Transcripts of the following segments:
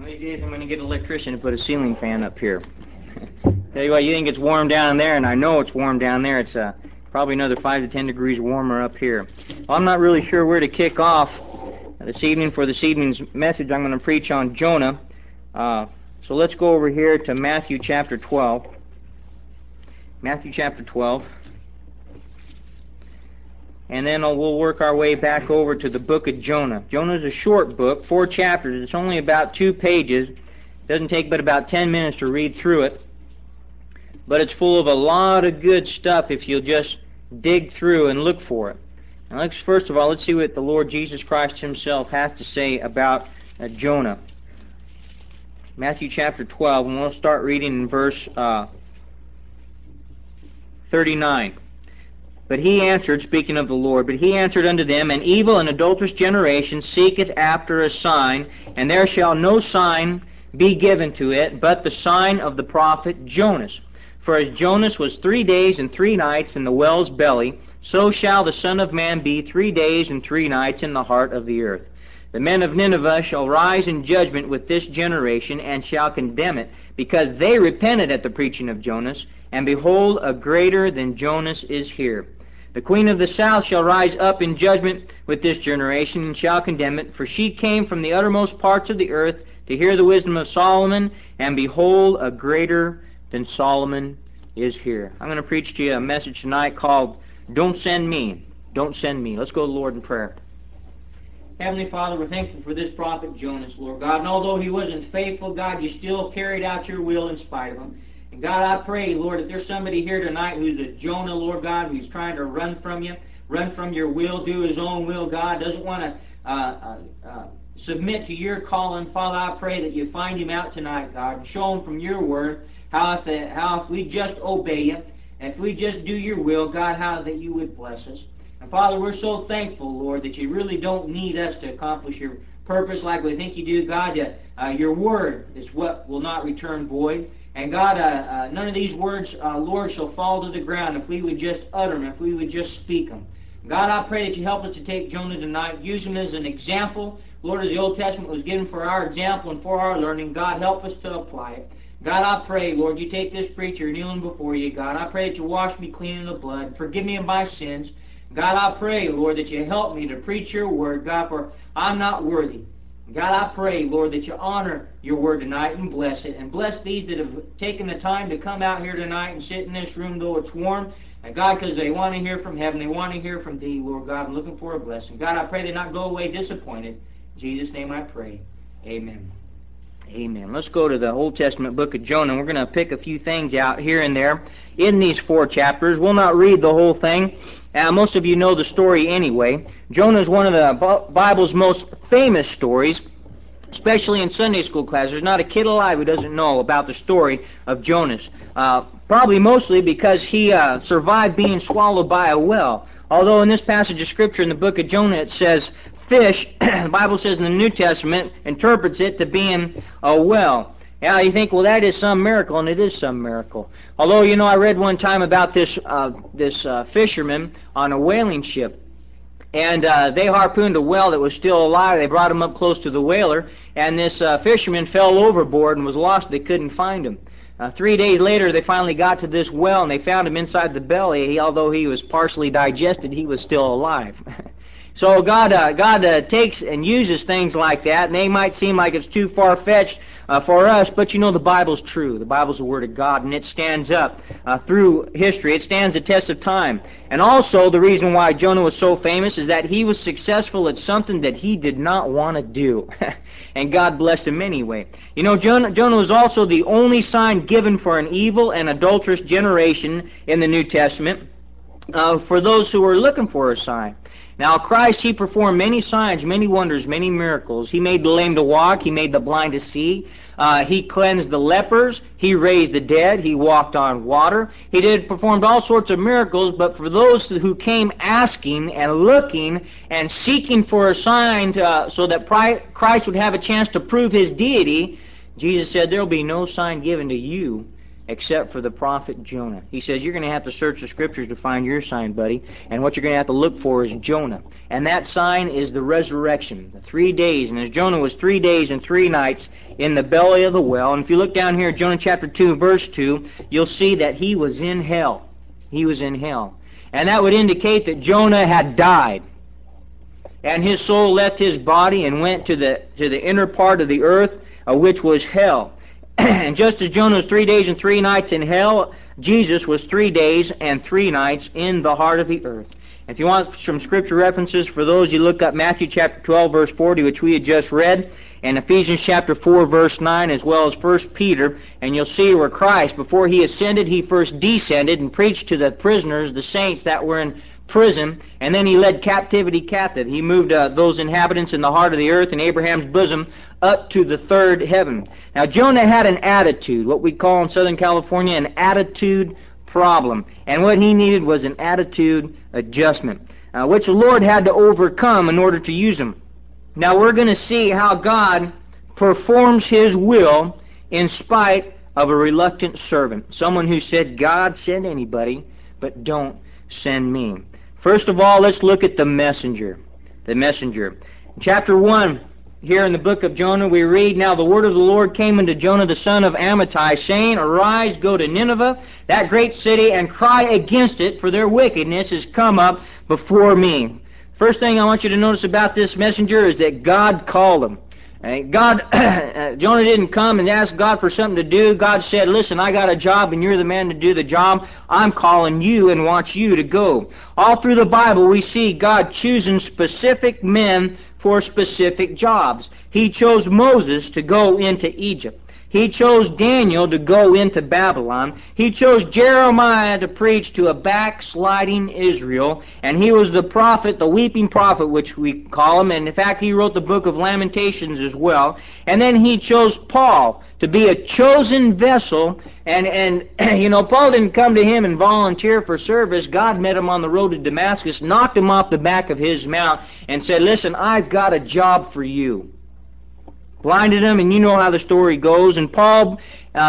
These days I'm going to get an electrician to put a ceiling fan up here. Tell you what, you think it's warm down there, and I know it's warm down there. It's probably another 5 to 10 degrees warmer up here. Well, I'm not really sure where to kick off this evening. For this evening's message, I'm going to preach on Jonah. So let's go over here to Matthew chapter 12. Matthew chapter 12. And then we'll work our way back over to the book of Jonah. Jonah's a short book, 4 chapters. It's only about 2 pages. It doesn't take but about 10 minutes to read through it. But it's full of a lot of good stuff if you'll just dig through and look for it. Now, first of all, let's see what the Lord Jesus Christ Himself has to say about Jonah. Matthew chapter 12, and we'll start reading in verse 39. But he answered, speaking of the Lord, but he answered unto them, An evil and adulterous generation seeketh after a sign, and there shall no sign be given to it, but the sign of the prophet Jonas. For as Jonas was 3 days and 3 nights in the whale's belly, so shall the Son of Man be 3 days and 3 nights in the heart of the earth. The men of Nineveh shall rise in judgment with this generation, and shall condemn it, because they repented at the preaching of Jonas, and behold, a greater than Jonas is here. The queen of the south shall rise up in judgment with this generation, and shall condemn it, for she came from the uttermost parts of the earth to hear the wisdom of Solomon, and behold, a greater than Solomon is here. I'm going to preach to you a message tonight called, Don't Send Me. Don't Send Me. Let's go to the Lord in prayer. Heavenly Father, we're thankful for this prophet Jonas, Lord God, and although he wasn't faithful, God, you still carried out your will in spite of him. And God, I pray, Lord, if there's somebody here tonight who's a Jonah, Lord God, who's trying to run from you, run from your will, do his own will, God, doesn't want to submit to your calling, Father, I pray that you find him out tonight, God, and show him from your word how if we just obey you, and if we just do your will, God, how that you would bless us. And Father, we're so thankful, Lord, that you really don't need us to accomplish your purpose like we think you do, God. Your word is what will not return void. And God, none of these words, Lord, shall fall to the ground if we would just utter them, if we would just speak them. God, I pray that you help us to take Jonah tonight, use him as an example. Lord, as the Old Testament was given for our example and for our learning, God, help us to apply it. God, I pray, Lord, you take this preacher kneeling before you, God. I pray that you wash me clean in the blood, forgive me of my sins. God, I pray, Lord, that you help me to preach your word, God, for I'm not worthy. God, I pray, Lord, that you honor your word tonight and bless it. And bless these that have taken the time to come out here tonight and sit in this room, though it's warm. And God, because they want to hear from heaven, they want to hear from thee, Lord God, I'm looking for a blessing. God, I pray they not go away disappointed. In Jesus' name I pray. Amen. Amen. Let's go to the Old Testament book of Jonah. We're going to pick a few things out here and there in these 4 chapters. We'll not read the whole thing. Most of you know the story anyway. Jonah is one of the Bible's most famous stories, especially in Sunday school class. There's not a kid alive who doesn't know about the story of Jonas. Probably mostly because he survived being swallowed by a whale. Although in this passage of Scripture in the book of Jonah it says fish, the Bible says in the New Testament, interprets it to being a whale. Yeah, you think, well, that is some miracle, and it is some miracle. Although, you know, I read one time about this fisherman on a whaling ship. And they harpooned a whale that was still alive. They brought him up close to the whaler, and this fisherman fell overboard and was lost. They couldn't find him. 3 days later, they finally got to this well, and they found him inside the belly. Although he was partially digested, he was still alive. So God takes and uses things like that, and they might seem like it's too far-fetched for us, but you know the Bible's true. The Bible's the Word of God, and it stands up through history. It stands the test of time. And also, the reason why Jonah was so famous is that he was successful at something that he did not want to do. And God blessed him anyway. You know, Jonah was also the only sign given for an evil and adulterous generation in the New Testament for those who were looking for a sign. Now, Christ, He performed many signs, many wonders, many miracles. He made the lame to walk. He made the blind to see. He cleansed the lepers. He raised the dead. He walked on water. He performed all sorts of miracles, but for those who came asking and looking and seeking for a sign so that Christ would have a chance to prove His deity, Jesus said, there will be no sign given to you except for the prophet Jonah. He says, you're going to have to search the Scriptures to find your sign, buddy, and what you're going to have to look for is Jonah. And that sign is the resurrection, the 3 days. And as Jonah was 3 days and 3 nights in the belly of the well, and if you look down here, Jonah chapter 2, verse 2, you'll see that he was in hell. He was in hell. And that would indicate that Jonah had died. And his soul left his body and went to the inner part of the earth, which was hell. And just as Jonah was 3 days and 3 nights in hell, Jesus was 3 days and 3 nights in the heart of the earth. If you want some scripture references for those, you look up Matthew chapter 12, verse 40, which we had just read, and Ephesians chapter 4, verse 9, as well as 1 Peter, and you'll see where Christ, before he ascended, he first descended and preached to the prisoners, the saints that were in prison, and then he led captivity captive. He moved those inhabitants in the heart of the earth in Abraham's bosom up to the third heaven. Now Jonah had an attitude, what we call in Southern California an attitude problem, and what he needed was an attitude adjustment, which the Lord had to overcome in order to use him. Now we're going to see how God performs his will in spite of a reluctant servant, someone who said, God, send anybody, but don't send me. First of all, let's look at the messenger. The messenger. In chapter 1, here in the book of Jonah, we read, Now the word of the Lord came unto Jonah the son of Amittai, saying, Arise, go to Nineveh, that great city, and cry against it, for their wickedness is come up before me. First thing I want you to notice about this messenger is that God called him. Jonah didn't come and ask God for something to do. God said, listen, I got a job and you're the man to do the job. I'm calling you and want you to go. All through the Bible we see God choosing specific men for specific jobs. He chose Moses to go into Egypt. He chose Daniel to go into Babylon. He chose Jeremiah to preach to a backsliding Israel. And he was the prophet, the weeping prophet, which we call him. And in fact, he wrote the book of Lamentations as well. And then he chose Paul to be a chosen vessel. And Paul didn't come to him and volunteer for service. God met him on the road to Damascus, knocked him off the back of his mount, and said, listen, I've got a job for you. Blinded him, and you know how the story goes. And Paul,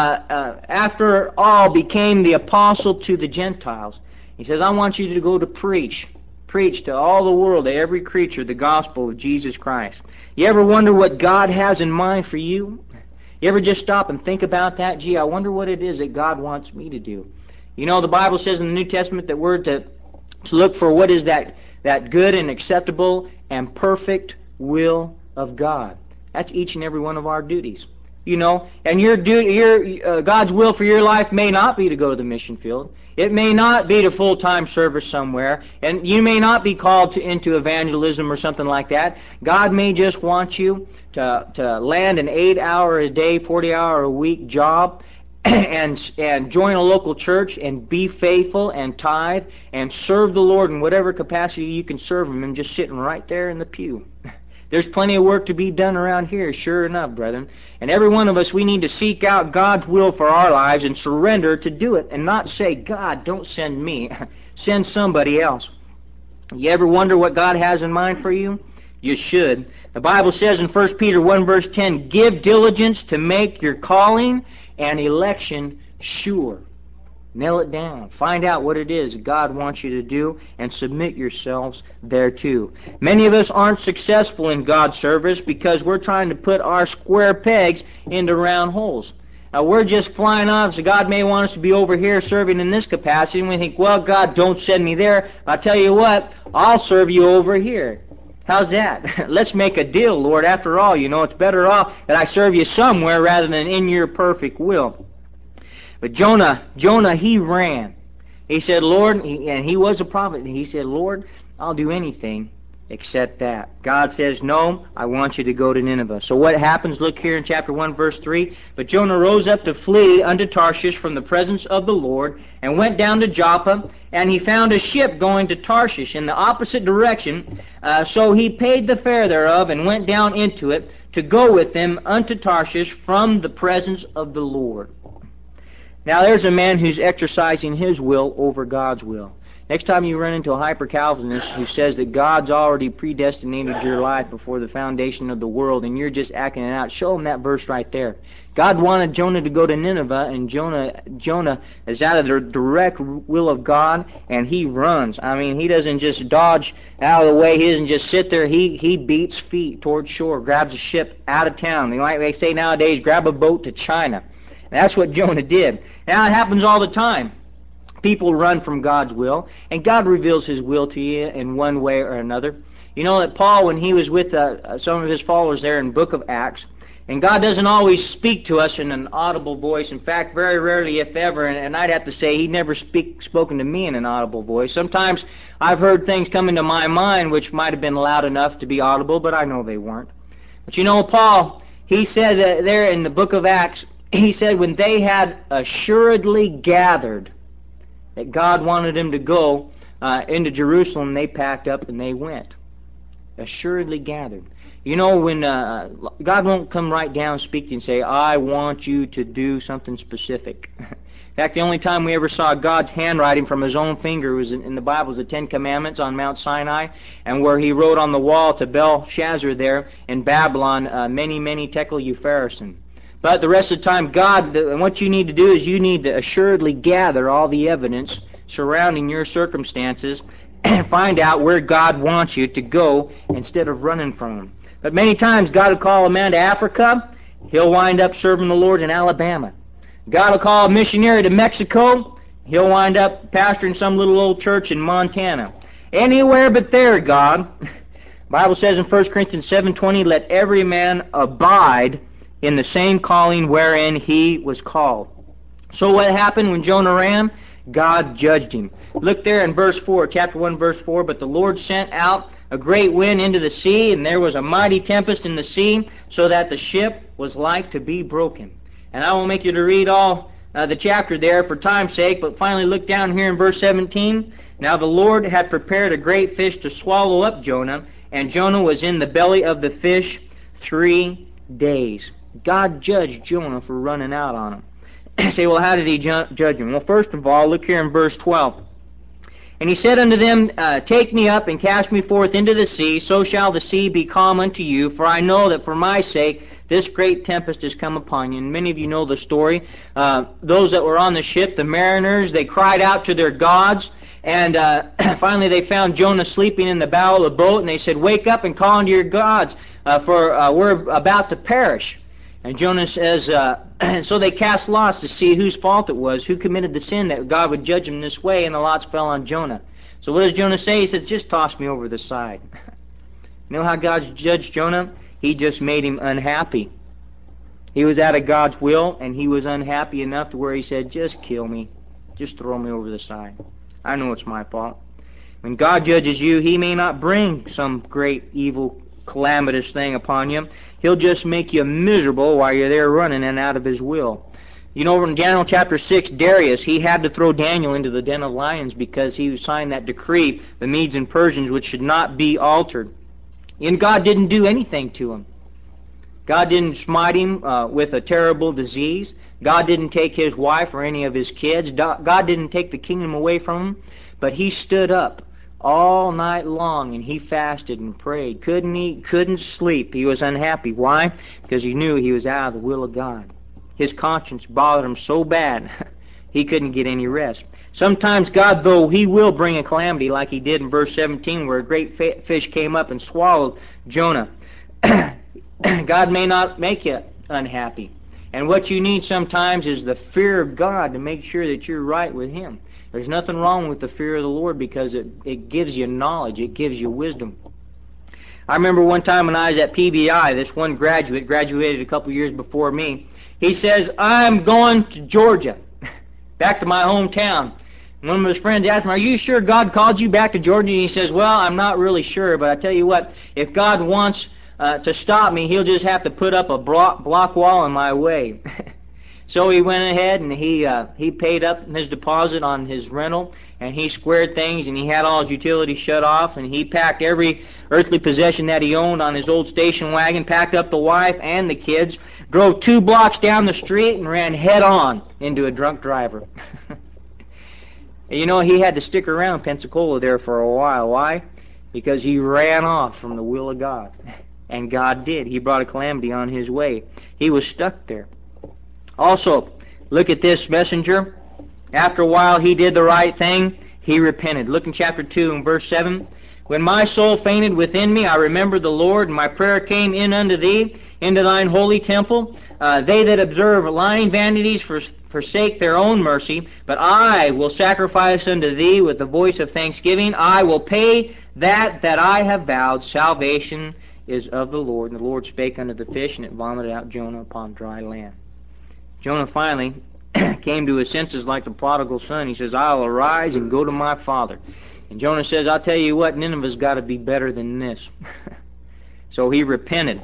after all, became the apostle to the Gentiles. He says, I want you to go to preach to all the world, to every creature, the gospel of Jesus Christ. You ever wonder what God has in mind for you? You ever just stop and think about that? Gee, I wonder what it is that God wants me to do. You know, the Bible says in the New Testament that we're to look for what is that good and acceptable and perfect will of God. That's each and every one of our duties. And God's will for your life may not be to go to the mission field. It may not be to full-time service somewhere, and you may not be called into evangelism or something like that. God may just want you to land an 8-hour-a-day, 40-hour-a-week job and join a local church and be faithful and tithe and serve the Lord in whatever capacity you can serve Him, and just sitting right there in the pew. There's plenty of work to be done around here, sure enough, brethren. And every one of us, we need to seek out God's will for our lives and surrender to do it, and not say, God, don't send me. Send somebody else. You ever wonder what God has in mind for you? You should. The Bible says in 1 Peter 1 verse 10, Give diligence to make your calling and election sure. Nail it down. Find out what it is God wants you to do and submit yourselves thereto. Many of us aren't successful in God's service because we're trying to put our square pegs into round holes. Now, we're just flying off, so God may want us to be over here serving in this capacity, and we think, well, God, don't send me there. I'll tell you what, I'll serve you over here. How's that? Let's make a deal, Lord. After all, it's better off that I serve you somewhere rather than in your perfect will. But Jonah, he ran. He said, Lord, and he was a prophet, and he said, Lord, I'll do anything except that. God says, no, I want you to go to Nineveh. So what happens? Look here in chapter 1, verse 3. But Jonah rose up to flee unto Tarshish from the presence of the Lord, and went down to Joppa, and he found a ship going to Tarshish in the opposite direction. So he paid the fare thereof, and went down into it, to go with them unto Tarshish from the presence of the Lord. Now there's a man who's exercising his will over God's will. Next time you run into a hyper-Calvinist who says that God's already predestinated your life before the foundation of the world and you're just acting it out, show them that verse right there. God wanted Jonah to go to Nineveh, and Jonah is out of the direct will of God, and he runs. I mean, he doesn't just dodge out of the way. He doesn't just sit there. He beats feet towards shore, grabs a ship out of town. They say nowadays, grab a boat to China. And that's what Jonah did. Now, it happens all the time. People run from God's will, and God reveals His will to you in one way or another. You know that Paul, when he was with some of his followers there in the book of Acts, and God doesn't always speak to us in an audible voice. In fact, very rarely, if ever, and I'd have to say He never spoken to me in an audible voice. Sometimes I've heard things come into my mind which might have been loud enough to be audible, but I know they weren't. But you know, Paul, he said there in the book of Acts, he said when they had assuredly gathered that God wanted them to go into Jerusalem, they packed up and they went. Assuredly gathered. You know, when God won't come right down and speak to you and say, I want you to do something specific. In fact, the only time we ever saw God's handwriting from His own finger was in the Bible, the Ten Commandments on Mount Sinai, and where He wrote on the wall to Belshazzar there in Babylon, many, many tekel upharsin. But the rest of the time, God, and what you need to do is you need to assuredly gather all the evidence surrounding your circumstances and find out where God wants you to go instead of running from Him. But many times, God will call a man to Africa, he'll wind up serving the Lord in Alabama. God will call a missionary to Mexico, he'll wind up pastoring some little old church in Montana. Anywhere but there, God. The Bible says in 1 Corinthians 7:20, let every man abide in the same calling wherein he was called. So what happened when Jonah ran? God judged him. Look there in verse 4, chapter 1, verse 4. But the Lord sent out a great wind into the sea, and there was a mighty tempest in the sea, so that the ship was like to be broken. And I won't make you to read all the chapter there for time's sake, but finally look down here in verse 17. Now the Lord had prepared a great fish to swallow up Jonah, and Jonah was in the belly of the fish 3 days. God judged Jonah for running out on him. You say, well, how did He judge him? Well, first of all, look here in verse 12. And He said unto them, take me up and cast me forth into the sea, so shall the sea be calm unto you, for I know that for my sake this great tempest has come upon you. And many of you know the story. Those that were on the ship, the mariners, they cried out to their gods, and finally they found Jonah sleeping in the bow of the boat, and they said, wake up and call unto your gods, for we're about to perish. And Jonah says, so they cast lots to see whose fault it was, who committed the sin that God would judge him this way, and the lots fell on Jonah. So what does Jonah say? He says, just toss me over the side. You know how God judged Jonah? He just made him unhappy. He was out of God's will, and he was unhappy enough to where he said, just kill me. Just throw me over the side. I know it's my fault. When God judges you, He may not bring some great evil calamitous thing upon you. He'll just make you miserable while you're there running and out of His will. You know, in Daniel chapter 6, Darius, he had to throw Daniel into the den of lions because he signed that decree, the Medes and Persians, which should not be altered. And God didn't do anything to him. God didn't smite him with a terrible disease. God didn't take his wife or any of his kids. God didn't take the kingdom away from him. But he stood up all night long and he fasted and prayed. Couldn't eat, couldn't sleep. He was unhappy. Why? Because he knew he was out of the will of God. His conscience bothered him so bad he couldn't get any rest. Sometimes God, though, He will bring a calamity like He did in verse 17 where a great fish came up and swallowed Jonah. God may not make you unhappy. And what you need sometimes is the fear of God to make sure that you're right with Him. There's nothing wrong with the fear of the Lord because it gives you knowledge, it gives you wisdom. I remember one time when I was at PBI, this one graduated a couple years before me. He says, I'm going to Georgia, back to my hometown. And one of his friends asked him, are you sure God called you back to Georgia? And he says, well, I'm not really sure, but I tell you what, if God wants to stop me, He'll just have to put up a block wall in my way. So he went ahead and he paid up his deposit on his rental, and he squared things, and he had all his utilities shut off, and he packed every earthly possession that he owned on his old station wagon, packed up the wife and the kids, drove 2 blocks down the street, and ran head on into a drunk driver. And you know, he had to stick around Pensacola there for a while. Why? Because he ran off from the will of God. And God did. He brought a calamity on his way. He was stuck there. Also, look at this messenger. After a while, he did the right thing. He repented. Look in chapter 2 and verse 7. When my soul fainted within me, I remembered the Lord, and my prayer came in unto thee, into thine holy temple. They that observe lying vanities forsake their own mercy, but I will sacrifice unto thee with the voice of thanksgiving. I will pay that I have vowed. Salvation is of the Lord. And the Lord spake unto the fish, and it vomited out Jonah upon dry land. Jonah finally came to his senses like the prodigal son. He says, I'll arise and go to my father. And Jonah says, I'll tell you what, Nineveh's got to be better than this. So he repented.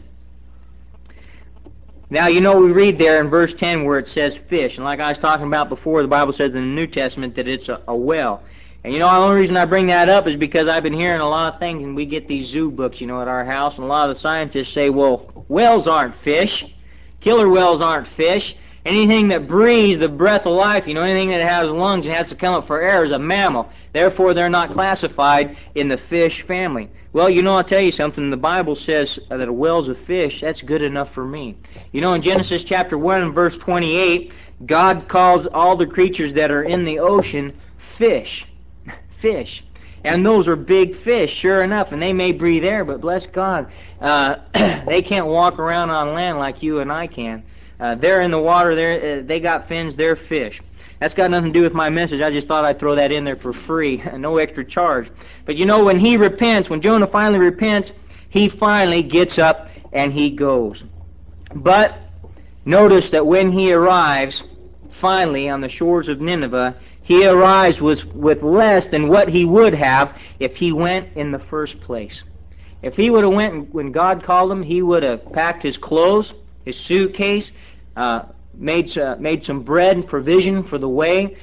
Now, you know, we read there in verse 10 where it says fish. And like I was talking about before, the Bible says in the New Testament that it's a well. And you know, the only reason I bring that up is because I've been hearing a lot of things, and we get these zoo books, you know, at our house, and a lot of the scientists say, well, whales aren't fish. Killer whales aren't fish. Anything that breathes the breath of life, you know, anything that has lungs and has to come up for air is a mammal. Therefore, they're not classified in the fish family. Well, you know, I'll tell you something. The Bible says that a whale's a fish. That's good enough for me. You know, in Genesis chapter 1 and verse 28, God calls all the creatures that are in the ocean fish. Fish. And those are big fish, sure enough, and they may breathe air, but bless God, they can't walk around on land like you and I can. They're in the water, they got fins, they're fish. That's got nothing to do with my message. I just thought I'd throw that in there for free, no extra charge. But you know, when he repents, when Jonah finally repents, he finally gets up and he goes. But notice that when he arrives, finally, on the shores of Nineveh, he arrives with less than what he would have if he went in the first place. If he would have went when God called him, he would have packed his clothes, his suitcase, made some bread and provision for the way,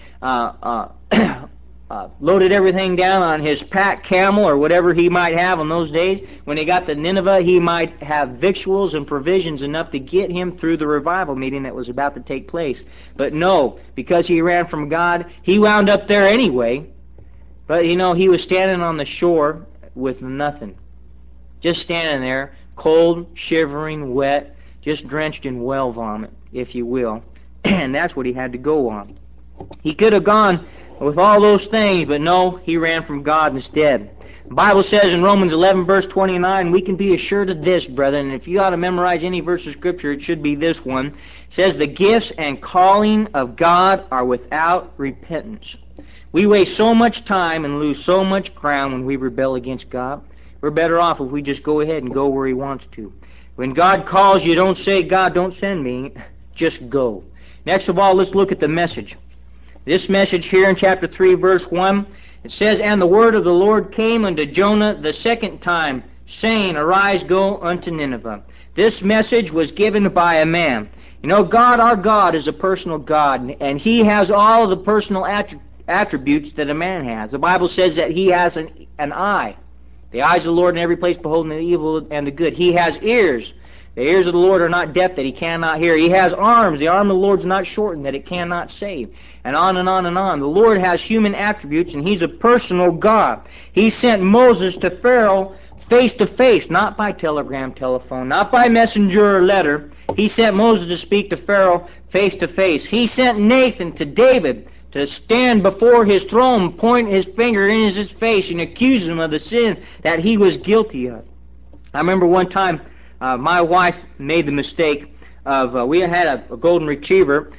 loaded everything down on his pack camel or whatever he might have on those days. When he got to Nineveh, he might have victuals and provisions enough to get him through the revival meeting that was about to take place. But no, because he ran from God, he wound up there anyway. But you know, he was standing on the shore with nothing. Just standing there, cold, shivering, wet, just drenched in whale vomit, if you will. And that's what he had to go on. He could have gone with all those things, but no, he ran from God instead. The Bible says in Romans 11, verse 29, we can be assured of this, brethren, and if you ought to memorize any verse of Scripture, it should be this one. It says, the gifts and calling of God are without repentance. We waste so much time and lose so much ground when we rebel against God. We're better off if we just go ahead and go where he wants to. When God calls you, don't say, God, don't send me. Just go. Next of all, let's look at the message. This message here in chapter 3, verse 1, it says, and the word of the Lord came unto Jonah the second time, saying, arise, go unto Nineveh. This message was given by a man. You know, God, our God, is a personal God, and he has all of the personal attributes that a man has. The Bible says that he has an eye. The eyes of the Lord in every place beholding the evil and the good. He has ears. The ears of the Lord are not deaf that he cannot hear. He has arms. The arm of the Lord is not shortened that it cannot save. And on and on and on. The Lord has human attributes, and he's a personal God. He sent Moses to Pharaoh face to face, not by telegram, telephone, not by messenger or letter. He sent Moses to speak to Pharaoh face to face. He sent Nathan to David to stand before his throne, point his finger in his face, and accuse him of the sin that he was guilty of. I remember one time my wife made the mistake of, we had a golden retriever,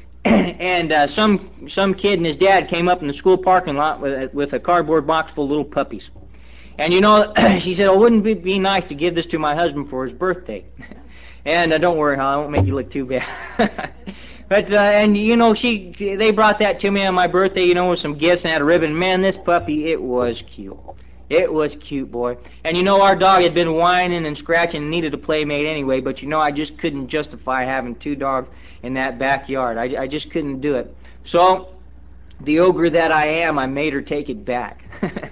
and some kid and his dad came up in the school parking lot with a cardboard box full of little puppies. And you know, she said, oh, wouldn't it be nice to give this to my husband for his birthday? And don't worry, I won't make you look too bad. But, and you know, they brought that to me on my birthday, you know, with some gifts and had a ribbon. Man, this puppy, it was cute. It was cute, boy. And you know, our dog had been whining and scratching and needed a playmate anyway, but you know, I just couldn't justify having two dogs in that backyard. I just couldn't do it. So, the ogre that I am, I made her take it back.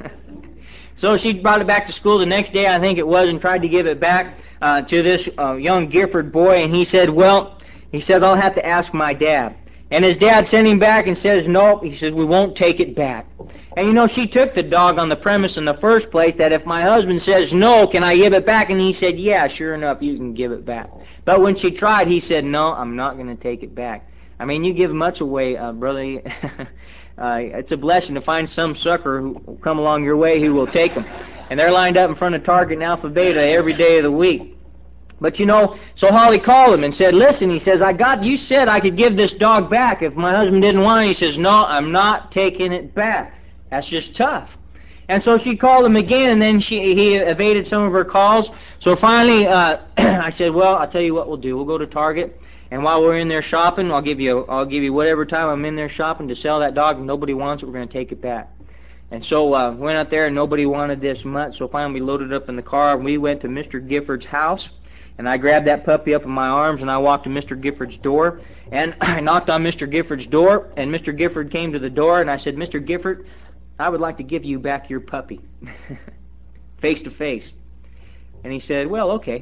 So she brought it back to school the next day, I think it was, and tried to give it back to this young Gifford boy, and he said, well, I'll have to ask my dad. And his dad sent him back and says, nope. He says, we won't take it back. And you know, she took the dog on the premise in the first place that if my husband says no, can I give it back? And he said, yeah, sure enough, you can give it back. But when she tried, he said, no, I'm not going to take it back. I mean, you give much away, brother. It's a blessing to find some sucker who will come along your way who will take them. And they're lined up in front of Target and Alpha Beta every day of the week. But you know, so Holly called him and said, listen, he says, you said I could give this dog back if my husband didn't want it. He says, no, I'm not taking it back. That's just tough. And so she called him again, and then he evaded some of her calls. So finally, I said, well, I'll tell you what we'll do. We'll go to Target, and while we're in there shopping, I'll give you whatever time I'm in there shopping to sell that dog. If nobody wants it, we're going to take it back. And so went out there, and nobody wanted this much. So finally, we loaded up in the car, and we went to Mr. Gifford's house. And I grabbed that puppy up in my arms, and I walked to Mr. Gifford's door. And I knocked on Mr. Gifford's door, and Mr. Gifford came to the door, and I said, Mr. Gifford, I would like to give you back your puppy, face to face. And he said, well, okay.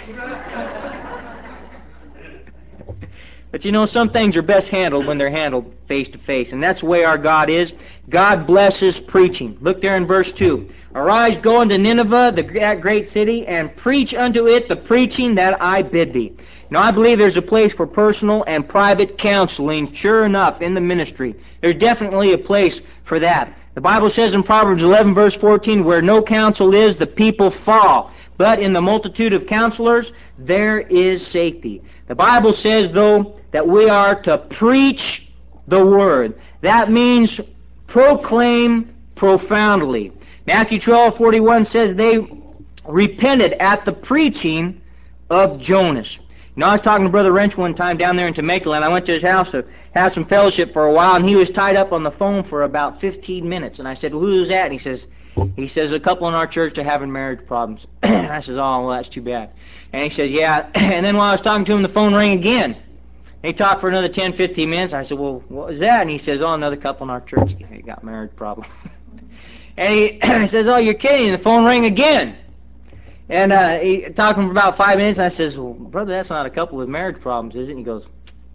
But you know, some things are best handled when they're handled face to face. And that's the way our God is. God blesses preaching. Look there in verse 2. Arise, go unto Nineveh, that great city, and preach unto it the preaching that I bid thee. Now, I believe there's a place for personal and private counseling, sure enough, in the ministry. There's definitely a place for that. The Bible says in Proverbs 11, verse 14, where no counsel is, the people fall. But in the multitude of counselors, there is safety. The Bible says, though, that we are to preach the Word. That means proclaim profoundly. Matthew 12:41 says they repented at the preaching of Jonas. You know, I was talking to Brother Wrench one time down there in Temecula, and I went to his house to have some fellowship for a while, and he was tied up on the phone for about 15 minutes. And I said, well, who's that? And he says, a couple in our church are having marriage problems. And I says, oh, well, that's too bad. And he says, yeah. And then while I was talking to him, the phone rang again. They talked for another 10, 15 minutes. I said, well, what was that? And he says, oh, another couple in our church got marriage problems. And he says, oh, you're kidding. And the phone rang again. And he talking for about 5 minutes. And I says, well, brother, that's not a couple with marriage problems, is it? And he goes,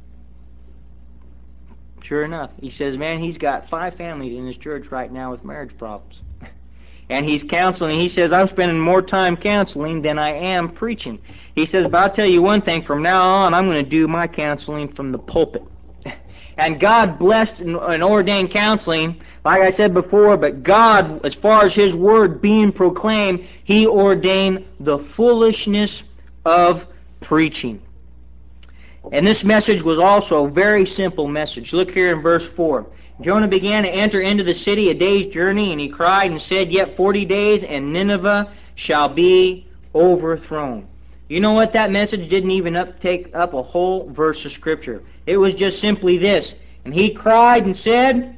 sure enough. He says, man, he's got 5 families in his church right now with marriage problems. And he's counseling. He says, I'm spending more time counseling than I am preaching. He says, but I'll tell you one thing, from now on, I'm going to do my counseling from the pulpit. And God blessed and ordained counseling, like I said before, but God, as far as His Word being proclaimed, He ordained the foolishness of preaching. And this message was also a very simple message. Look here in verse 4. Jonah began to enter into the city a day's journey, and he cried and said, yet 40 days, and Nineveh shall be overthrown. You know what? That message didn't even take up a whole verse of Scripture. It was just simply this. And he cried and said,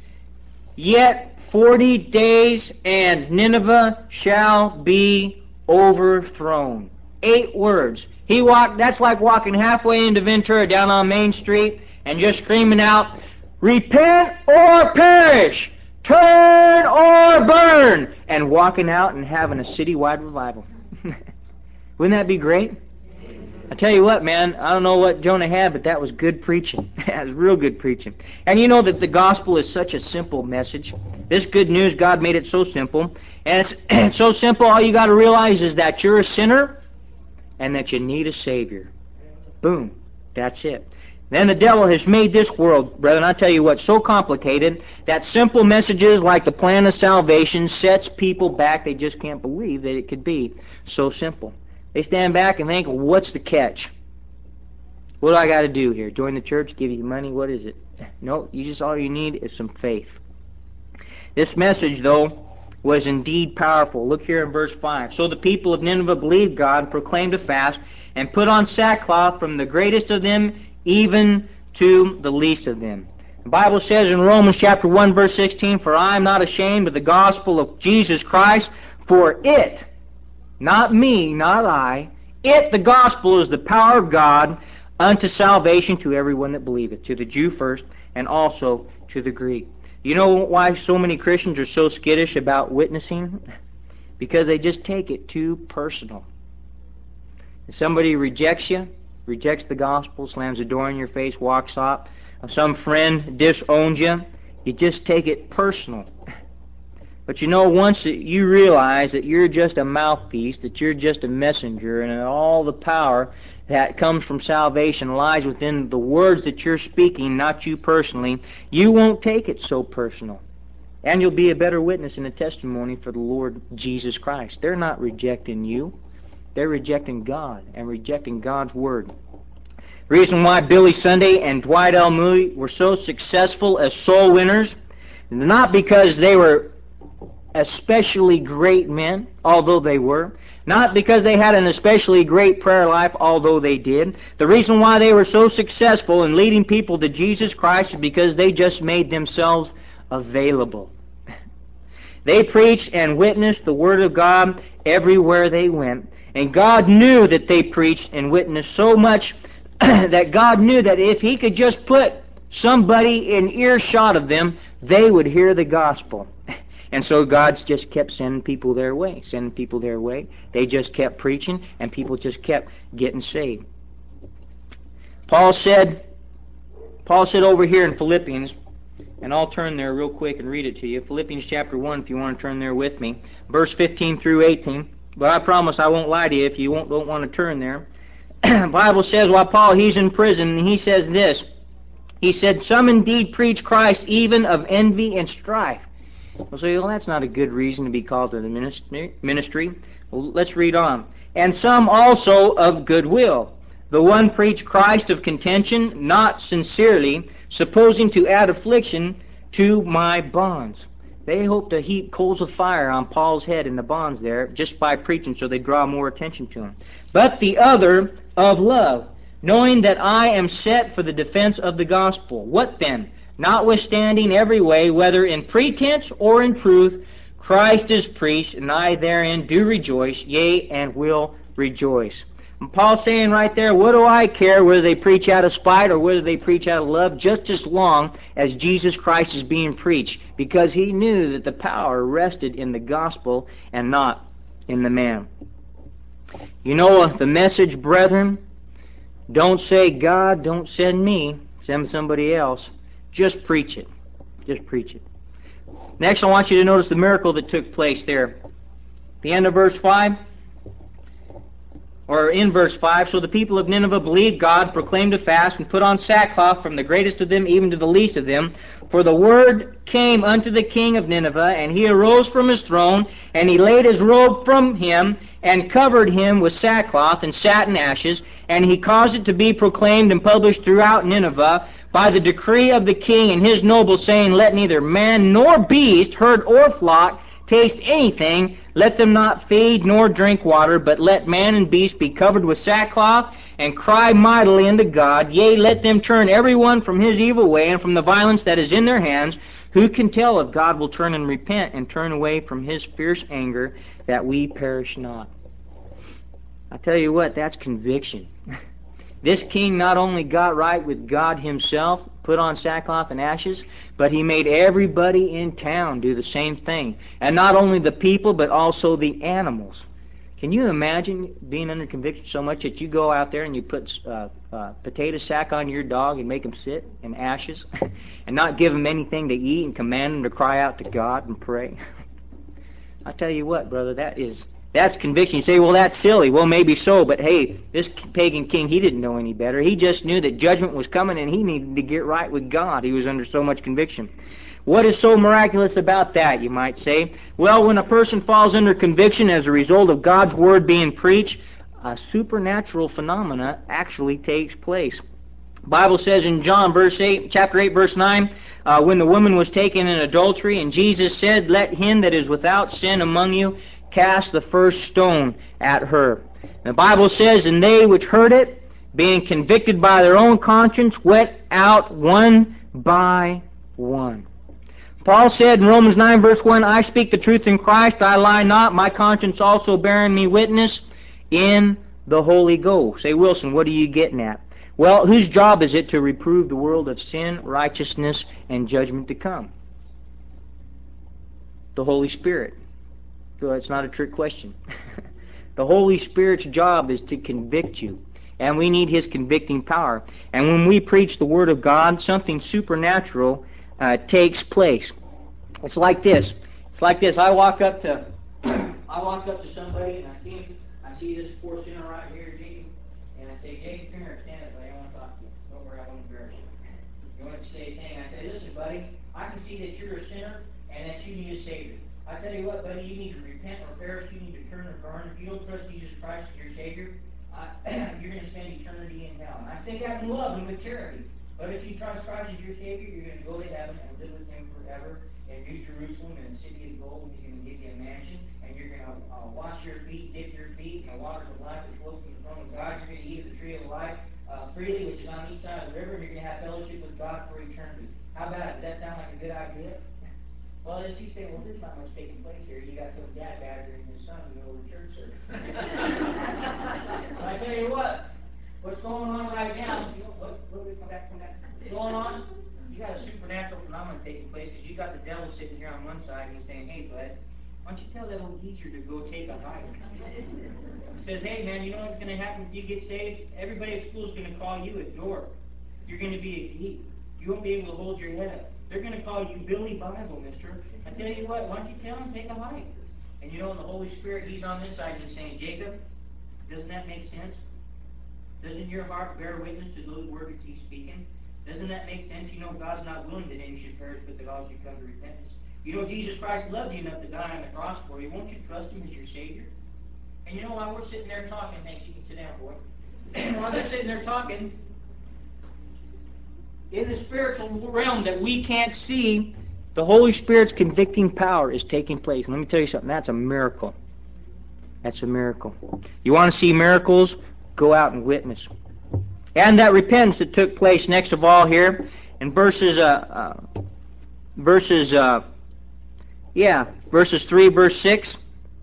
yet 40 days, and Nineveh shall be overthrown. 8 words. That's like walking halfway into Ventura down on Main Street and just screaming out, repent or perish, turn or burn, and walking out and having a citywide revival. Wouldn't that be great? I tell you what, man, I don't know what Jonah had, but that was good preaching. That was real good preaching. And you know that the gospel is such a simple message. This good news, God made it so simple. And it's so simple, all you got to realize is that you're a sinner and that you need a Savior. Boom. That's it. Then the devil has made this world, brethren, I tell you what, so complicated that simple messages like the plan of salvation sets people back. They just can't believe that it could be so simple. They stand back and think, well, what's the catch? What do I got to do here? Join the church, give you money? What is it? No, all you need is some faith. This message, though, was indeed powerful. Look here in verse 5. So the people of Nineveh believed God, proclaimed a fast, and put on sackcloth from the greatest of them even to the least of them. The Bible says in Romans chapter 1, verse 16, for I am not ashamed of the gospel of Jesus Christ, for it, not me, not I, it, the gospel, is the power of God unto salvation to everyone that believeth, to the Jew first, and also to the Greek. You know why so many Christians are so skittish about witnessing? Because they just take it too personal. If somebody rejects you, rejects the gospel, slams the door in your face, walks off, some friend disowned you, you just take it personal. But you know, once you realize that you're just a mouthpiece, that you're just a messenger, and that all the power that comes from salvation lies within the words that you're speaking, not you personally, you won't take it so personal. And you'll be a better witness and a testimony for the Lord Jesus Christ. They're not rejecting you. They're rejecting God and rejecting God's Word. The reason why Billy Sunday and Dwight L. Moody were so successful as soul winners, not because they were especially great men, although they were, not because they had an especially great prayer life, although they did. The reason why they were so successful in leading people to Jesus Christ is because they just made themselves available. They preached and witnessed the Word of God everywhere they went. And God knew that they preached and witnessed so much that God knew that if He could just put somebody in earshot of them, they would hear the gospel. And so God just kept sending people their way, sending people their way. They just kept preaching, and people just kept getting saved. Paul said over here in Philippians, and I'll turn there real quick and read it to you. Philippians chapter 1, if you want to turn there with me. Verse 15 through 18. But I promise I won't lie to you if you don't want to turn there. The Bible says, while Paul, he's in prison, and he says this. He said, some indeed preach Christ even of envy and strife. Well, so that's not a good reason to be called to the ministry. Well, let's read on. And some also of goodwill. The one preached Christ of contention, not sincerely, supposing to add affliction to my bonds. They hope to heap coals of fire on Paul's head in the bonds there, just by preaching, so they draw more attention to him. But the other of love, knowing that I am set for the defense of the gospel. What then? Notwithstanding every way, whether in pretense or in truth, Christ is preached, and I therein do rejoice, yea, and will rejoice. And Paul's saying right there, what do I care whether they preach out of spite or whether they preach out of love, just as long as Jesus Christ is being preached, because he knew that the power rested in the gospel and not in the man. You know the message, brethren? Don't say, God, don't send me, send somebody else. Just preach it. Just preach it. Next, I want you to notice the miracle that took place there. The end of verse 5, or in verse 5, so the people of Nineveh believed God, proclaimed a fast, and put on sackcloth from the greatest of them even to the least of them. For the word came unto the king of Nineveh, and he arose from his throne, and he laid his robe from him, and covered him with sackcloth and sat in ashes, and he caused it to be proclaimed and published throughout Nineveh by the decree of the king and his nobles, saying, let neither man nor beast, herd or flock, taste anything, let them not feed nor drink water, but let man and beast be covered with sackcloth, and cry mightily unto God. Yea, let them turn every one from his evil way, and from the violence that is in their hands. Who can tell if God will turn and repent, and turn away from his fierce anger, that we perish not? I tell you what, that's conviction. This king not only got right with God himself, put on sackcloth and ashes, but he made everybody in town do the same thing. And not only the people, but also the animals. Can you imagine being under conviction so much that you go out there and you put potato sack on your dog and make him sit in ashes and not give him anything to eat and command him to cry out to God and pray? I tell you what, brother, that's conviction. You say, well, that's silly. Well, maybe so, but hey, this pagan king, he didn't know any better. He just knew that judgment was coming and he needed to get right with God. He was under so much conviction. What is so miraculous about that, you might say? Well, when a person falls under conviction as a result of God's word being preached, a supernatural phenomena actually takes place. The Bible says in John chapter 8, verse 9, when the woman was taken in adultery, and Jesus said, let him that is without sin among you cast the first stone at her. The Bible says, and they which heard it, being convicted by their own conscience, went out one by one. Paul said in Romans 9, verse 1, I speak the truth in Christ, I lie not, my conscience also bearing me witness in the Holy Ghost. Say, Wilson, what are you getting at? Well, whose job is it to reprove the world of sin, righteousness, and judgment to come? The Holy Spirit. So that's not a trick question. The Holy Spirit's job is to convict you. And we need His convicting power. And when we preach the Word of God, something supernatural takes place. It's like this. It's like this. I walk up to somebody and I see this poor sinner right here, Jacob, and I say, Jacob, come here, stand up, buddy. I want to talk to you. Don't worry, I won't embarrass you. You want to say a thing? I say, listen, buddy, I can see that you're a sinner and that you need a Savior. I tell you what, buddy, you need to repent or perish. You need to turn and burn. If you don't trust Jesus Christ as your Savior, you're going to spend eternity in hell. And I say that in love and with charity. But if you trust Christ as your Savior, you're going to go to heaven and live with Him forever in New Jerusalem in the city of gold. He's going to give you a mansion, and you're going to wash your feet, dip your feet in the waters of life which flow from the throne of God. You're going to eat of the tree of life freely, which is on each side of the river, and you're going to have fellowship with God for eternity. How about it? Does that sound like a good idea? Well, as you say, well, there's not much taking place here. You got some dad badgering his son in the middle of the church service. I tell you what's going on right now? What's going on? You got a supernatural phenomenon taking place because you got the devil sitting here on one side and he's saying, hey, bud, why don't you tell that old geezer to go take a hike? He says, hey, man, you know what's going to happen if you get saved? Everybody at school is going to call you a dork. You're going to be a geek. You won't be able to hold your head up. They're going to call you Billy Bible, mister. I tell you what, why don't you tell him, take a hike? And you know, the Holy Spirit, He's on this side and He's saying, Jacob, doesn't that make sense? Doesn't your heart bear witness to those words He's speaking? Doesn't that make sense? You know, God's not willing that any should perish, but that all should come to repentance. You know, Jesus Christ loved you enough to die on the cross for you. Won't you trust Him as your Savior? And you know, while we're sitting there talking, thanks, you can sit down, boy. While they're sitting there talking, in the spiritual realm that we can't see, the Holy Spirit's convicting power is taking place. And let me tell you something, that's a miracle. That's a miracle. You want to see miracles? Go out and witness. And that repentance that took place next of all here in verses 3, verse 6.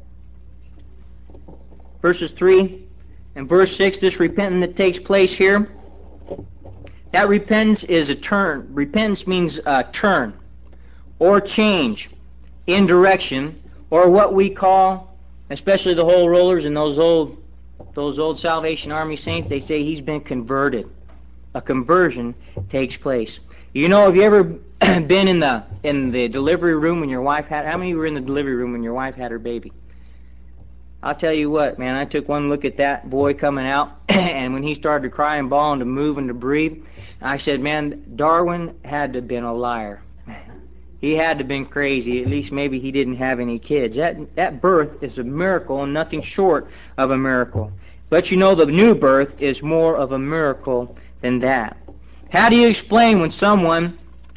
Verses 3 and verse 6, this repentance that takes place here, that repentance is a turn. Repentance means turn or change in direction, or what we call, especially the whole rollers and those old Salvation Army saints, they say he's been converted. A conversion takes place. You know, have you ever been in the delivery room when your wife had? How many were in the delivery room when your wife had her baby? I'll tell you what, man, I took one look at that boy coming out, and when he started to cry and bawl and to move and to breathe, I said, man, Darwin had to have been a liar. He had to have been crazy. At least maybe he didn't have any kids. That birth is a miracle and nothing short of a miracle. But you know, the new birth is more of a miracle than that. How do you explain when someone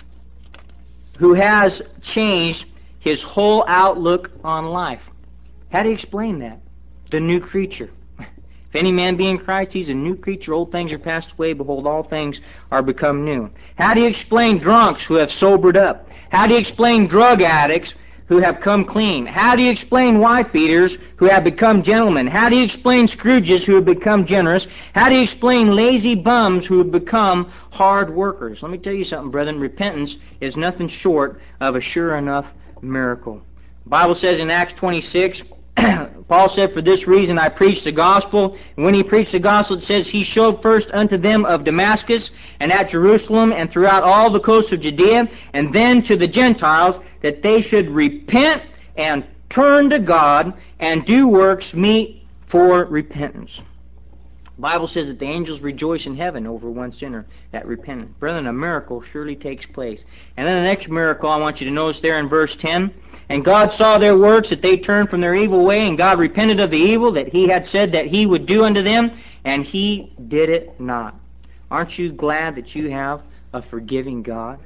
who has changed his whole outlook on life, how do you explain that? The new creature. If any man be in Christ, he's a new creature. Old things are passed away. Behold, all things are become new. How do you explain drunks who have sobered up? How do you explain drug addicts who have come clean? How do you explain wife-beaters who have become gentlemen? How do you explain Scrooges who have become generous? How do you explain lazy bums who have become hard workers? Let me tell you something, brethren. Repentance is nothing short of a sure enough miracle. The Bible says in Acts 26, Paul said, for this reason I preach the gospel. And when he preached the gospel, it says, he showed first unto them of Damascus, and at Jerusalem, and throughout all the coast of Judea, and then to the Gentiles, that they should repent and turn to God, and do works meet for repentance. The Bible says that the angels rejoice in heaven over one sinner that repenteth. Brethren, a miracle surely takes place. And then the next miracle I want you to notice there in verse 10, and God saw their works, that they turned from their evil way, and God repented of the evil that He had said that He would do unto them, and He did it not. Aren't you glad that you have a forgiving God?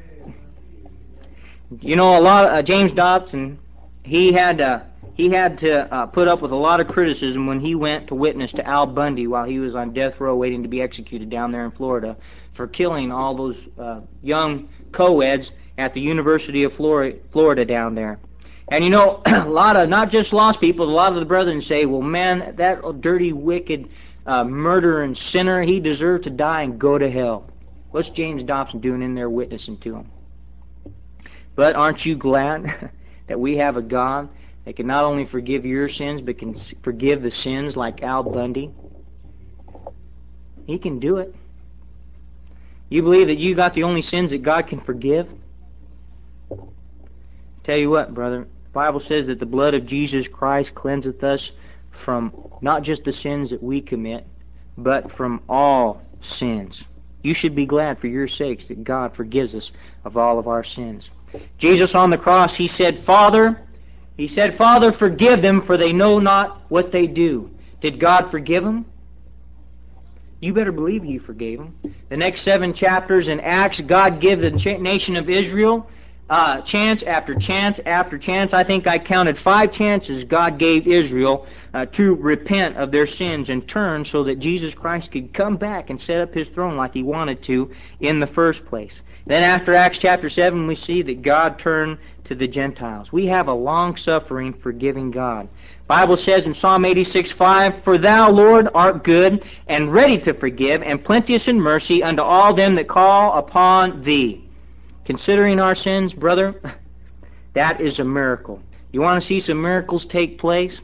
You know, James Dobson, he had to put up with a lot of criticism when he went to witness to Al Bundy while he was on death row waiting to be executed down there in Florida for killing all those young co-eds at the University of Florida down there. And you know, a lot of, not just lost people, a lot of the brethren say, well, man, that dirty, wicked murderer and sinner, he deserved to die and go to hell. What's James Dobson doing in there witnessing to him? But aren't you glad that we have a God that can not only forgive your sins, but can forgive the sins like Al Bundy? He can do it. You believe that you got the only sins that God can forgive? Tell you what, brother, the Bible says that the blood of Jesus Christ cleanseth us from not just the sins that we commit, but from all sins. You should be glad for your sakes that God forgives us of all of our sins. Jesus on the cross, He said, Father, forgive them, for they know not what they do. Did God forgive them? You better believe He forgave them. The next 7 chapters in Acts, God gave the nation of Israel chance after chance after chance. I think I counted 5 chances God gave Israel to repent of their sins and turn so that Jesus Christ could come back and set up His throne like He wanted to in the first place. Then after Acts chapter 7, we see that God turned to the Gentiles. We have a long-suffering, forgiving God. Bible says in Psalm 86:5, For thou, Lord, art good, and ready to forgive, and plenteous in mercy unto all them that call upon thee. Considering our sins, brother, that is a miracle. You want to see some miracles take place?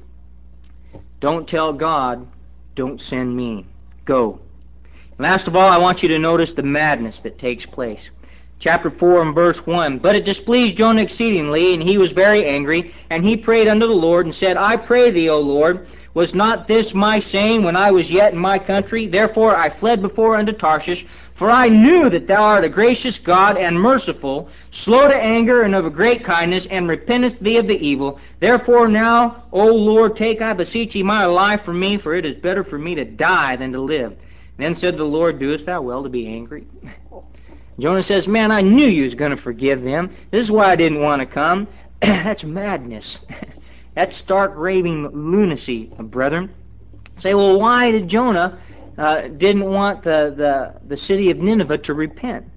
Don't tell God, don't send me. Go. Last of all, I want you to notice the madness that takes place. Chapter 4 and verse 1, But it displeased Jonah exceedingly, and he was very angry, and he prayed unto the Lord, and said, I pray thee, O Lord, was not this my saying when I was yet in my country? Therefore I fled before unto Tarshish, for I knew that thou art a gracious God and merciful, slow to anger and of a great kindness, and repentest thee of the evil. Therefore now, O Lord, take, I beseech thee, my life from me, for it is better for me to die than to live. Then said the Lord, Doest thou well to be angry? Jonah says, Man, I knew you was going to forgive them. This is why I didn't want to come. That's madness. That's stark raving lunacy, brethren. Say, well, why did Jonah didn't want the city of Nineveh to repent?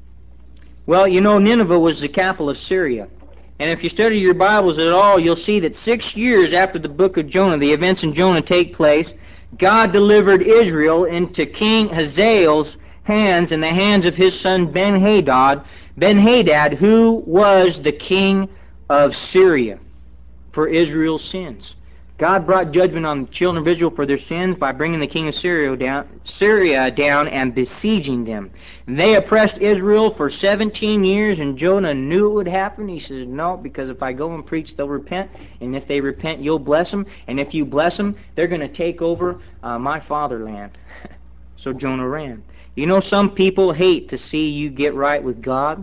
Well, you know, Nineveh was the capital of Syria. And if you study your Bibles at all, you'll see that 6 years after the book of Jonah, the events in Jonah take place, God delivered Israel into King Hazael's hands and the hands of his son Ben-Hadad, who was the king of Syria for Israel's sins. God brought judgment on the children of Israel for their sins by bringing the king of Syria down and besieging them. And they oppressed Israel for 17 years, and Jonah knew it would happen. He said, no, because if I go and preach, they'll repent, and if they repent, you'll bless them, and if you bless them, they're going to take over my fatherland. So Jonah ran. You know, some people hate to see you get right with God.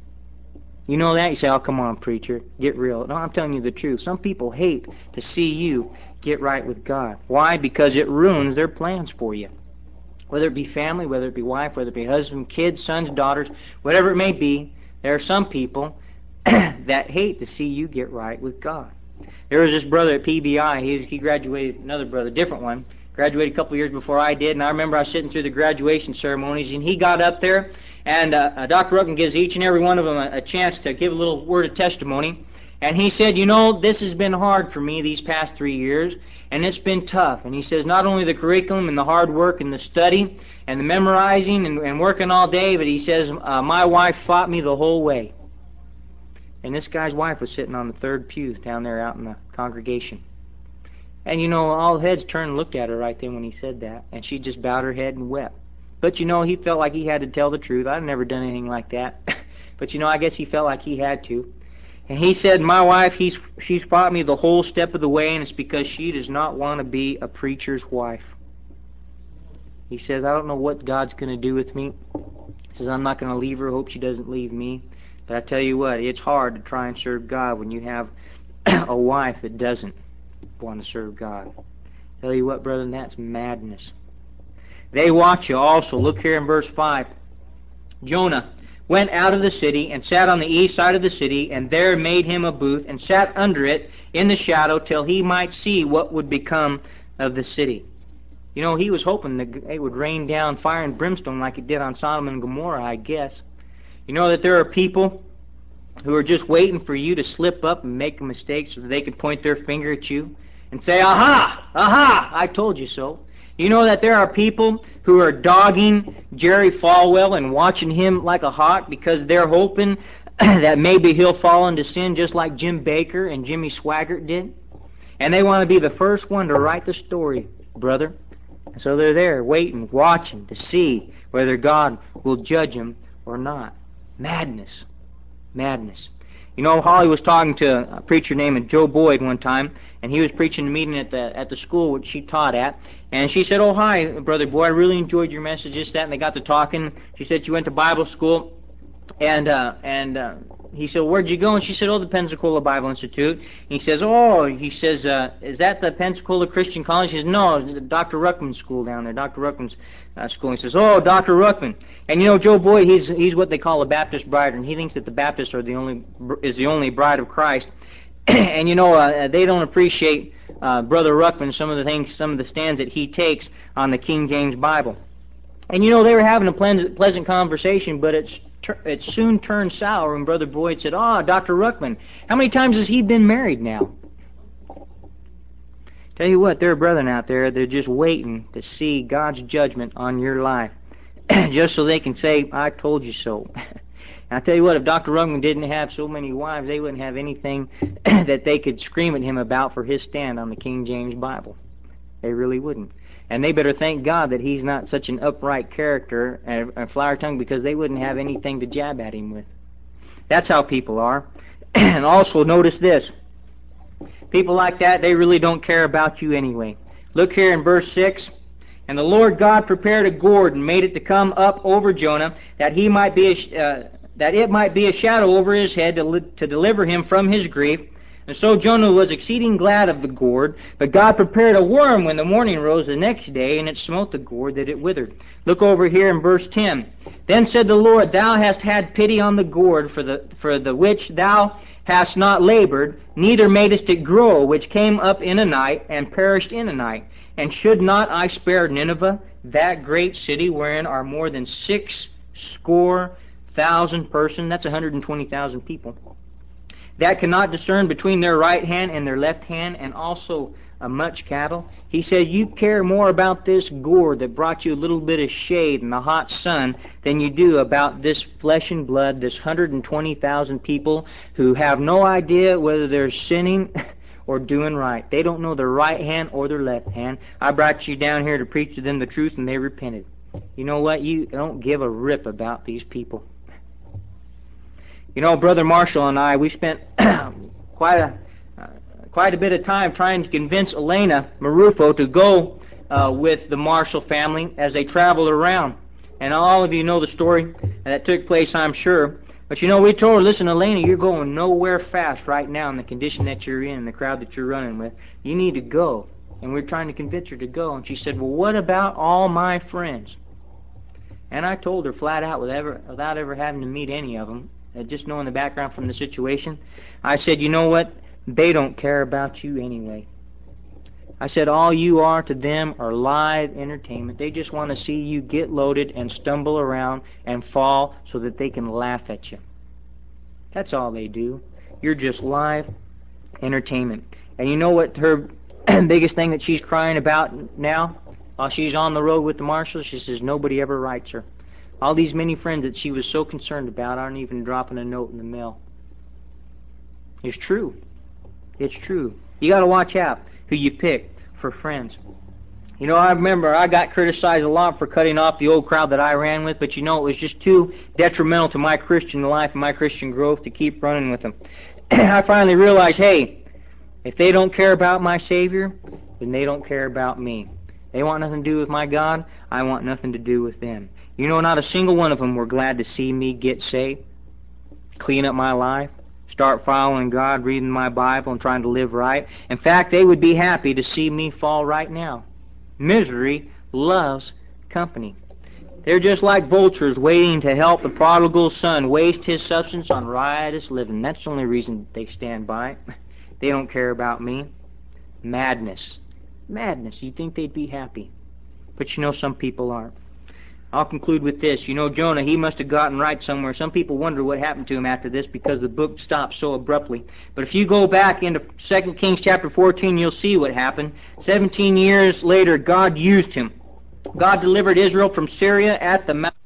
You know that? You say, oh, come on, preacher, get real. No, I'm telling you the truth. Some people hate to see you get right with God. Why? Because it ruins their plans for you. Whether it be family, whether it be wife, whether it be husband, kids, sons, daughters, whatever it may be, there are some people that hate to see you get right with God. There was this brother at PBI. He graduated, another brother, different one, graduated a couple years before I did, and I remember I was sitting through the graduation ceremonies, and he got up there, and Dr. Rucken gives each and every one of them a chance to give a little word of testimony, and he said, you know, this has been hard for me these past 3 years, and it's been tough. And he says, not only the curriculum and the hard work and the study and the memorizing and working all day, but he says, my wife fought me the whole way. And this guy's wife was sitting on the third pew down there out in the congregation. And you know, all heads turned and looked at her right then when he said that, and she just bowed her head and wept. But you know, he felt like he had to tell the truth. I've never done anything like that. But you know, I guess he felt like he had to. And he said, my wife, she's fought me the whole step of the way, and it's because she does not want to be a preacher's wife. He says, I don't know what God's going to do with me. He says, I'm not going to leave her. Hope she doesn't leave me. But I tell you what, it's hard to try and serve God when you have a wife that doesn't want to serve God. Tell you what, brethren, that's madness. They watch you also. Look here in verse 5. Jonah went out of the city and sat on the east side of the city, and there made him a booth and sat under it in the shadow till he might see what would become of the city. You know, he was hoping that it would rain down fire and brimstone like it did on Sodom and Gomorrah, I guess. You know that there are people who are just waiting for you to slip up and make a mistake so that they can point their finger at you and say, aha, aha, I told you so. You know that there are people who are dogging Jerry Falwell and watching him like a hawk because they're hoping that maybe he'll fall into sin just like Jim Baker and Jimmy Swaggart did. And they want to be the first one to write the story, brother. So they're there waiting, watching to see whether God will judge them or not. Madness. Madness. You know, Holly was talking to a preacher named Joe Boyd one time, and he was preaching a meeting at the school which she taught at. And she said, "Oh, hi, Brother Boyd, I really enjoyed your message, this, that," and they got to talking. She said she went to Bible school, and he said, "Where'd you go?" And she said, "Oh, the Pensacola Bible Institute." He says, "Is that the Pensacola Christian College?" She says, "No, Dr. Ruckman's school down there, Dr. Ruckman's school." He says, "Oh, Dr. Ruckman." And you know, Joe Boyd, he's what they call a Baptist bride, and he thinks that the Baptists are the only bride of Christ. And you know, they don't appreciate Brother Ruckman, some of the stands that he takes on the King James Bible. And you know, they were having a pleasant conversation, but it soon turned sour when Brother Boyd said, "Ah, Dr. Ruckman, how many times has he been married now?" Tell you what, there are brethren out there, they're just waiting to see God's judgment on your life, just so they can say, "I told you so." And I tell you what, if Dr. Ruckman didn't have so many wives, they wouldn't have anything that they could scream at him about for his stand on the King James Bible. They really wouldn't. And they better thank God that he's not such an upright character and a flower tongue, because they wouldn't have anything to jab at him with. That's how people are. And also notice this. People like that, they really don't care about you anyway. Look here in verse 6. "And the Lord God prepared a gourd and made it to come up over Jonah, that it might be a shadow over his head to deliver him from his grief. And so Jonah was exceeding glad of the gourd. But God prepared a worm when the morning rose the next day, and it smote the gourd that it withered." Look over here in verse 10. "Then said the Lord, Thou hast had pity on the gourd for the which thou hast not labored, neither madest it grow, which came up in a night, and perished in a night. And should not I spare Nineveh, that great city, wherein are more than 600,000 persons," that's 120,000 people, "that cannot discern between their right hand and their left hand, and also much cattle?" He said, you care more about this gourd that brought you a little bit of shade in the hot sun than you do about this flesh and blood, this 120,000 people who have no idea whether they're sinning or doing right. They don't know their right hand or their left hand. I brought you down here to preach to them the truth, and they repented. You know what? You don't give a rip about these people. You know, Brother Marshall and I, we spent quite a bit of time trying to convince Elena Marufo to go with the Marshall family as they traveled around. And all of you know the story that took place, I'm sure. But you know, we told her, "Listen, Elena, you're going nowhere fast right now in the condition that you're in, the crowd that you're running with. You need to go." And we're trying to convince her to go. And she said, "Well, what about all my friends?" And I told her flat out, without ever having to meet any of them, just knowing the background from the situation, I said, "You know what? They don't care about you anyway." I said, all you are to them are live entertainment. They just want to see you get loaded and stumble around and fall so that they can laugh at you. That's all they do. You're just live entertainment. And you know what her biggest thing that she's crying about now? While she's on the road with the marshals, she says nobody ever writes her. All these many friends that she was so concerned about aren't even dropping a note in the mail. It's true. It's true. You got to watch out who you pick for friends. You know, I remember I got criticized a lot for cutting off the old crowd that I ran with, but you know, it was just too detrimental to my Christian life and my Christian growth to keep running with them. I finally realized, hey, if they don't care about my Savior, then they don't care about me. They want nothing to do with my God, I want nothing to do with them. You know, not a single one of them were glad to see me get saved, clean up my life, start following God, reading my Bible, and trying to live right. In fact, they would be happy to see me fall right now. Misery loves company. They're just like vultures waiting to help the prodigal son waste his substance on riotous living. That's the only reason they stand by. They don't care about me. Madness. Madness. You'd think they'd be happy. But you know, some people aren't. I'll conclude with this. You know, Jonah, he must have gotten right somewhere. Some people wonder what happened to him after this because the book stopped so abruptly. But if you go back into 2 Kings chapter 14, you'll see what happened. 17 years later, God used him. God delivered Israel from Syria at the mouth